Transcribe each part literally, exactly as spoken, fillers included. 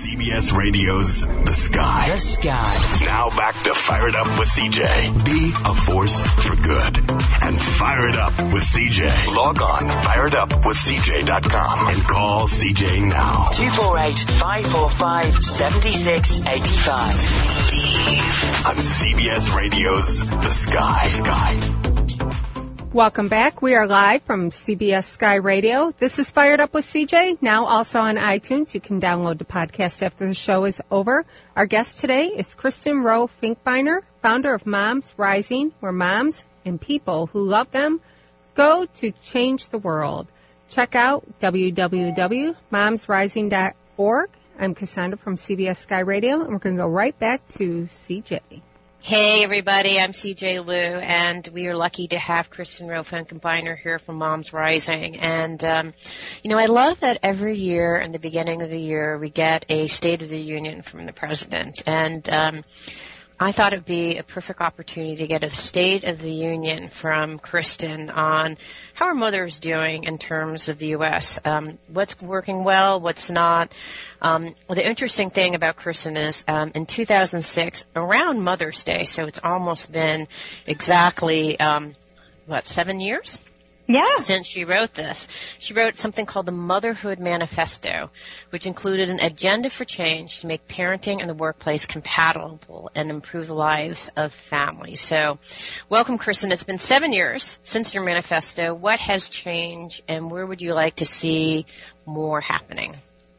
C B S Radio's The Sky. The Sky. Now back to Fire It Up with C J. Be a force for good. And fire it up with C J. Log on, fire it up with C J dot com and call C J now. two four eight, five four five, seven six eight five. On C B S Radio's The Sky. Sky. Welcome back. We are live from C B S Sky Radio. This is Fired Up with C J, now also on iTunes. You can download the podcast after the show is over. Our guest today is Kristen Rowe Finkbeiner, founder of Moms Rising, where moms and people who love them go to change the world. Check out w w w dot moms rising dot org. I'm Cassandra from C B S Sky Radio, and we're going to go right back to C J. Hey, everybody, I'm C J Liu, and we are lucky to have Kristen Rowe Finkbeiner here from Moms Rising. And, um, you know, I love that every year in the beginning of the year we get a State of the Union from the President. And um, I thought it would be a perfect opportunity to get a State of the Union from Kristen on how our mother's doing in terms of the U S Um, what's working well, what's not. Um, well, the interesting thing about Kristen is um, in two thousand six, around Mother's Day, so it's almost been exactly, um, what, seven years? Yeah. Since she wrote this. She wrote something called the Motherhood Manifesto, which included an agenda for change to make parenting and the workplace compatible and improve the lives of families. So welcome, Kristen. It's been seven years since your manifesto. What has changed, and where would you like to see more happening?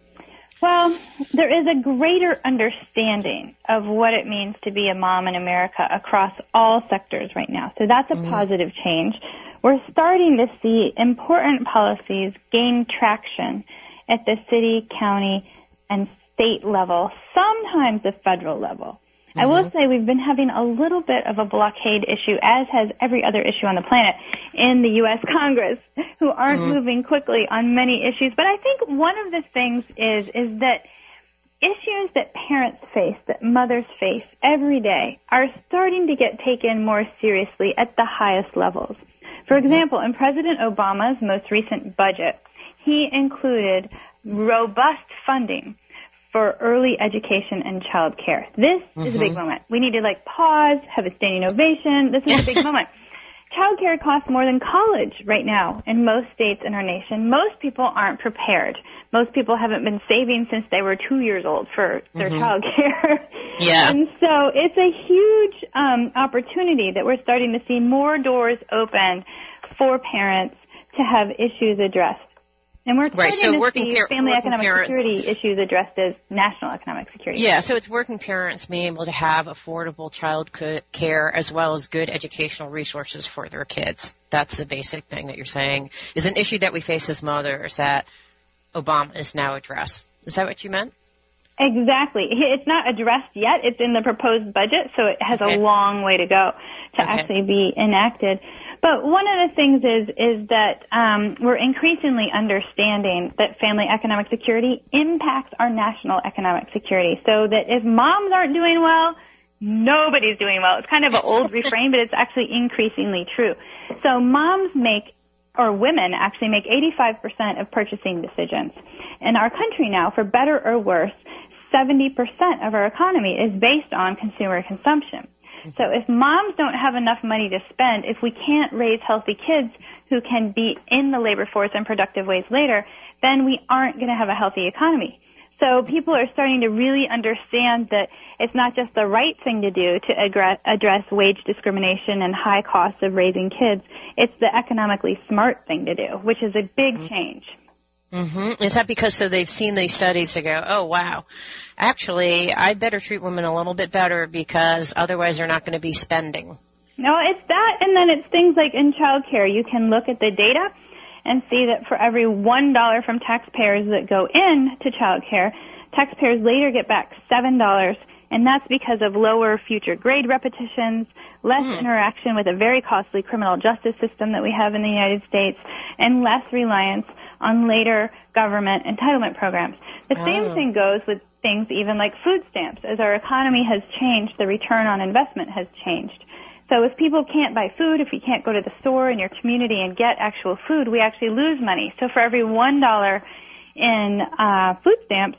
Well, there is a greater understanding of what it means to be a mom in America across all sectors right now. So that's a mm-hmm. positive change. We're starting to see important policies gain traction at the city, county, and state level, sometimes the federal level. Mm-hmm. I will say we've been having a little bit of a blockade issue, as has every other issue on the planet, in the U S Congress, who aren't mm-hmm. moving quickly on many issues. But I think one of the things is is that issues that parents face, that mothers face every day, are starting to get taken more seriously at the highest levels. For example, in President Obama's most recent budget, he included robust funding for early education and child care. This mm-hmm. is a big moment. We need to, like, pause, have a standing ovation. This is a big moment. Child care costs more than college right now in most states in our nation. Most people aren't prepared. Most people haven't been saving since they were two years old for their mm-hmm. child care. Yeah. And so it's a huge um, opportunity that we're starting to see more doors open for parents to have issues addressed. And we're right, so to working see par- family working economic parents. security issues addressed as national economic security. Yeah, so it's working parents being able to have affordable child care as well as good educational resources for their kids. That's the basic thing that you're saying is an issue that we face as mothers that Obama is now addressed. Is that what you meant? Exactly. It's not addressed yet. It's in the proposed budget, so it has okay. a long way to go to okay. actually be enacted. But one of the things is is that um, we're increasingly understanding that family economic security impacts our national economic security. So that if moms aren't doing well, nobody's doing well. It's kind of an old refrain, but it's actually increasingly true. So moms make, or women actually make eighty-five percent of purchasing decisions. In our country now, for better or worse, seventy percent of our economy is based on consumer consumption. So if moms don't have enough money to spend, if we can't raise healthy kids who can be in the labor force in productive ways later, then we aren't going to have a healthy economy. So people are starting to really understand that it's not just the right thing to do to address wage discrimination and high costs of raising kids. It's the economically smart thing to do, which is a big change. Mm-hmm. Is that because so they've seen these studies to go, oh, wow, actually, I better treat women a little bit better because otherwise they're not going to be spending? No, it's that, and then it's things like in child care. You can look at the data and see that for every one dollar from taxpayers that go in to child care, taxpayers later get back seven dollars, and that's because of lower future grade repetitions, less mm. interaction with a very costly criminal justice system that we have in the United States, and less reliance on later government entitlement programs. The oh. same thing goes with things even like food stamps. As our economy has changed, the return on investment has changed. So if people can't buy food, if you can't go to the store in your community and get actual food, we actually lose money. So for every one dollar in uh, food stamps,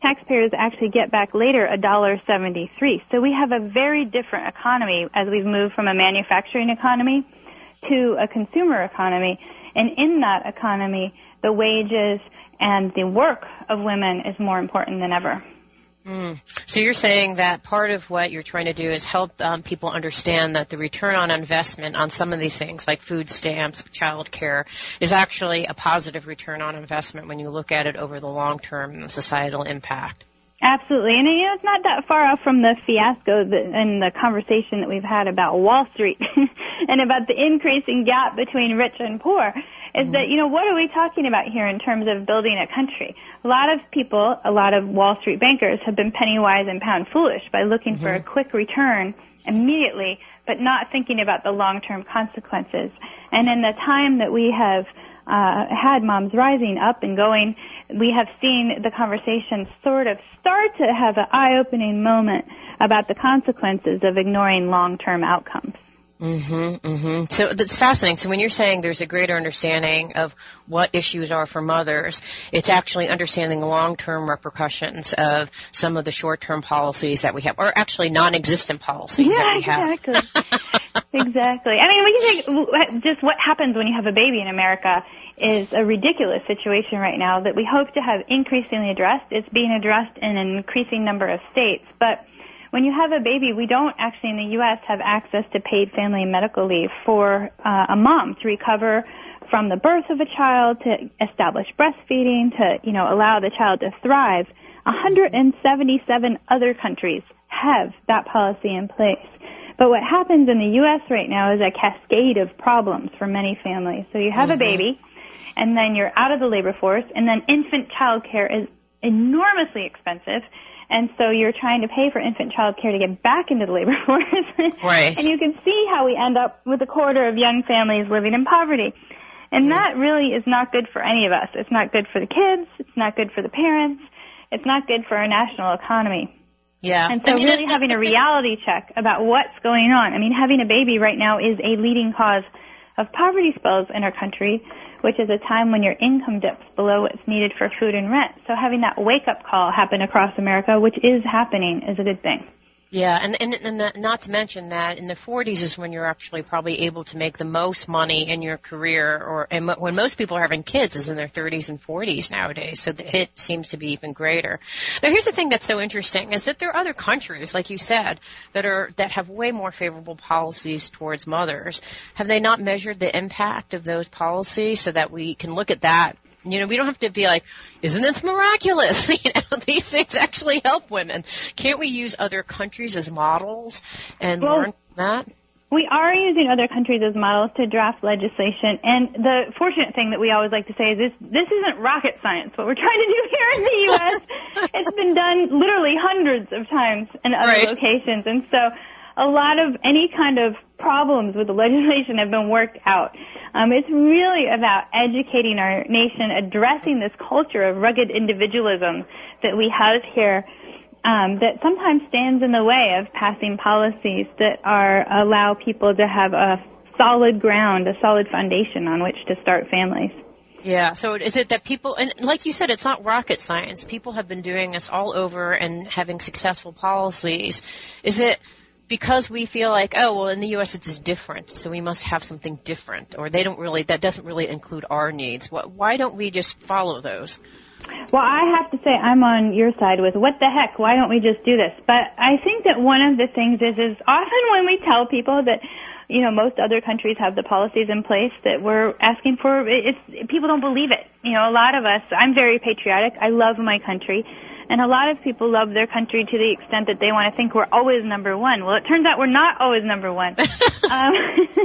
taxpayers actually get back later one dollar seventy-three. So we have a very different economy as we've moved from a manufacturing economy to a consumer economy. And in that economy, the wages and the work of women is more important than ever. Mm. So you're saying that part of what you're trying to do is help um, people understand that the return on investment on some of these things, like food stamps, child care, is actually a positive return on investment when you look at it over the long term and the societal impact. Absolutely. And, you know, it's not that far off from the fiasco that, and the conversation that we've had about Wall Street and about the increasing gap between rich and poor. Is that, you know, what are we talking about here in terms of building a country? A lot of people, a lot of Wall Street bankers have been penny wise and pound foolish by looking mm-hmm. for a quick return immediately, but not thinking about the long-term consequences. And in the time that we have uh, had Moms Rising up and going, we have seen the conversation sort of start to have an eye-opening moment about the consequences of ignoring long-term outcomes. Mm-hmm, mm-hmm. So that's fascinating. So when you're saying there's a greater understanding of what issues are for mothers, it's actually understanding the long-term repercussions of some of the short-term policies that we have, or actually non-existent policies yeah, that we have. Exactly. Exactly. I mean, we can take just what happens when you have a baby in America is a ridiculous situation right now that we hope to have increasingly addressed. It's being addressed in an increasing number of states, but when you have a baby, we don't actually in the U S have access to paid family and medical leave for uh, a mom to recover from the birth of a child, to establish breastfeeding, to, you know, allow the child to thrive. one hundred seventy-seven other countries have that policy in place. But what happens in the U S right now is a cascade of problems for many families. So you have mm-hmm. a baby, and then you're out of the labor force, and then infant child care is enormously expensive. And so you're trying to pay for infant child care to get back into the labor force. Right. And you can see how we end up with a quarter of young families living in poverty. And mm. that really is not good for any of us. It's not good for the kids. It's not good for the parents. It's not good for our national economy. Yeah. And so really having a reality check about what's going on. I mean, having a baby right now is a leading cause of poverty spells in our country, which is a time when your income dips below what's needed for food and rent. So having that wake-up call happen across America, which is happening, is a good thing. Yeah, and, and, and the, not to mention that in the forties is when you're actually probably able to make the most money in your career, or and when most people are having kids is in their thirties and forties nowadays, so the hit seems to be even greater. Now, here's the thing that's so interesting is that there are other countries, like you said, that are that have way more favorable policies towards mothers. Have they not measured the impact of those policies so that we can look at that? You know, we don't have to be like, isn't this miraculous? You know, these things actually help women. Can't we use other countries as models and well, learn from that? We are using other countries as models to draft legislation. And the fortunate thing that we always like to say is this, this isn't rocket science, what we're trying to do here in the U S It's been done literally hundreds of times in other right. locations. And so a lot of any kind of problems with the legislation have been worked out. Um, it's really about educating our nation, addressing this culture of rugged individualism that we have here, um, that sometimes stands in the way of passing policies that are allow people to have a solid ground, a solid foundation on which to start families. Yeah, so is it that people, and like you said, it's not rocket science. People have been doing this all over and having successful policies. Is it because we feel like, oh, well, in the U S it's different, so we must have something different, or they don't really, that doesn't really include our needs? Why don't we just follow those? Well, I have to say I'm on your side with what the heck, why don't we just do this? But I think that one of the things is, is often when we tell people that, you know, most other countries have the policies in place that we're asking for, it's, people don't believe it. You know, a lot of us, I'm very patriotic, I love my country. And a lot of people love their country to the extent that they want to think we're always number one. Well, it turns out we're not always number one. um,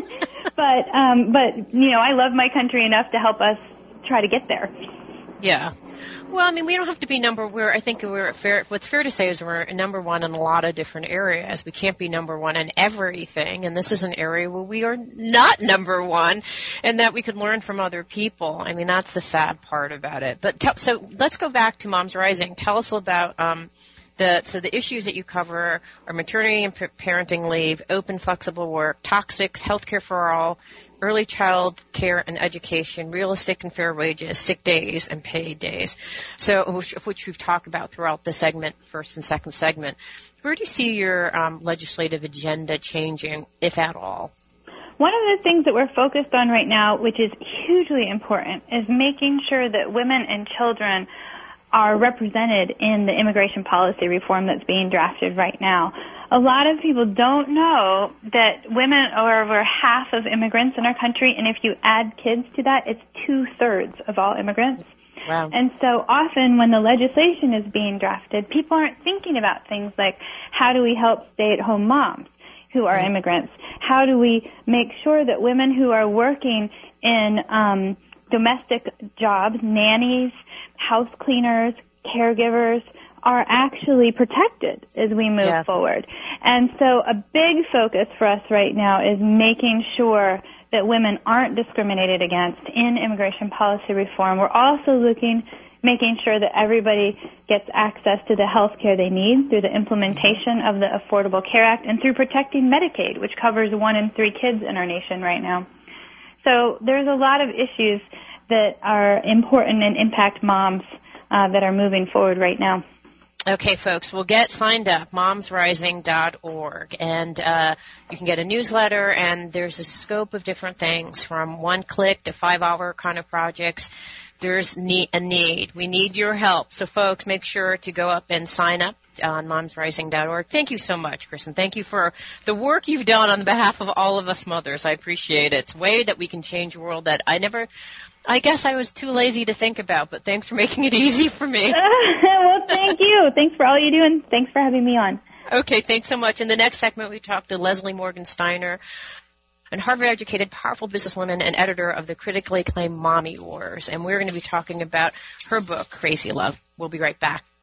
but, um, but, you know, I love my country enough to help us try to get there. Yeah. Well, I mean, we don't have to be number, we're, I think we're fair, what's fair to say is we're number one in a lot of different areas. We can't be number one in everything, and this is an area where we are not number one, and that we could learn from other people. I mean, that's the sad part about it. But tell, so let's go back to Moms Rising. Tell us about, um, The, so the issues that you cover are maternity and parenting leave, open flexible work, toxics, healthcare for all, early child care and education, realistic and fair wages, sick days, and paid days. So, which, of which we've talked about throughout the segment, first and second segment. Where do you see your um, legislative agenda changing, if at all? One of the things that we're focused on right now, which is hugely important, is making sure that women and children are represented in the immigration policy reform that's being drafted right now. A lot of people don't know that women are over half of immigrants in our country, and if you add kids to that, it's two-thirds of all immigrants. Wow. And so often when the legislation is being drafted, people aren't thinking about things like, how do we help stay-at-home moms who are immigrants? How do we make sure that women who are working in um, domestic jobs, nannies, house cleaners, caregivers, are actually protected as we move yeah. forward? And so a big focus for us right now is making sure that women aren't discriminated against in immigration policy reform. We're also looking, making sure that everybody gets access to the health care they need through the implementation of the Affordable Care Act and through protecting Medicaid, which covers one in three kids in our nation right now. So there's a lot of issues that are important and impact moms uh, that are moving forward right now. Okay, folks, well, get signed up, moms rising dot org, and uh, you can get a newsletter, and there's a scope of different things from one-click to five-hour kind of projects. There's need, a need. We need your help. So, folks, make sure to go up and sign up on moms rising dot org. Thank you so much, Kristen. Thank you for the work you've done on behalf of all of us mothers. I appreciate it. It's a way that we can change a world that I never, I guess I was too lazy to think about, but thanks for making it easy for me. Well, thank you. Thanks for all you do, and thanks for having me on. Okay, thanks so much. In the next segment, we talk to Leslie Morgan-Steiner, an Harvard-educated, powerful businesswoman and editor of the critically acclaimed Mommy Wars. And we're going to be talking about her book, Crazy Love. We'll be right back.